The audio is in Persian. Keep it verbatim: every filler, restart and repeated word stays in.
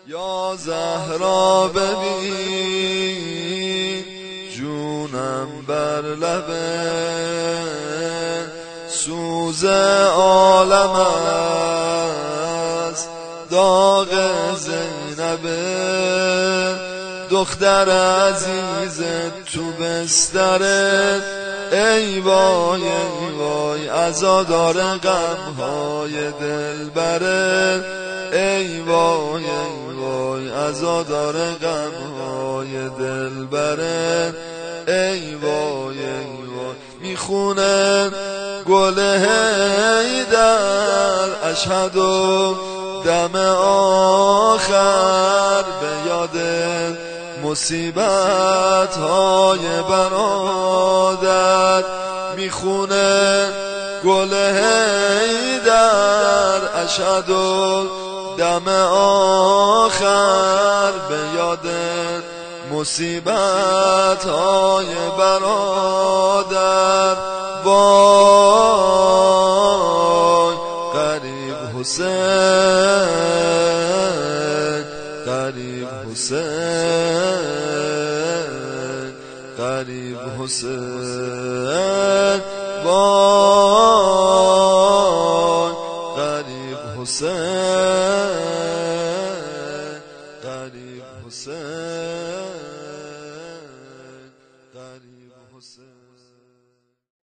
یا زهرا ببین جونم بر لبه، سوز عالم است داغ زینبه. دختر عزیز تو بسترت، ای وای ای وای عزادار غمهای دلبرت، ای وای ای وای عزادار غمهای دلبرت، ای وای ای وای. میخونه گل حیدر اشهدو دم آخر، به یاد مصیبت های برادر. میخونه گل حیدر اشهدو دم آخر، به یاد مصیبت های برادر. وای غریب حسین، غریب حسین، غریب حسین. وای غریب حسین، غریب حسین.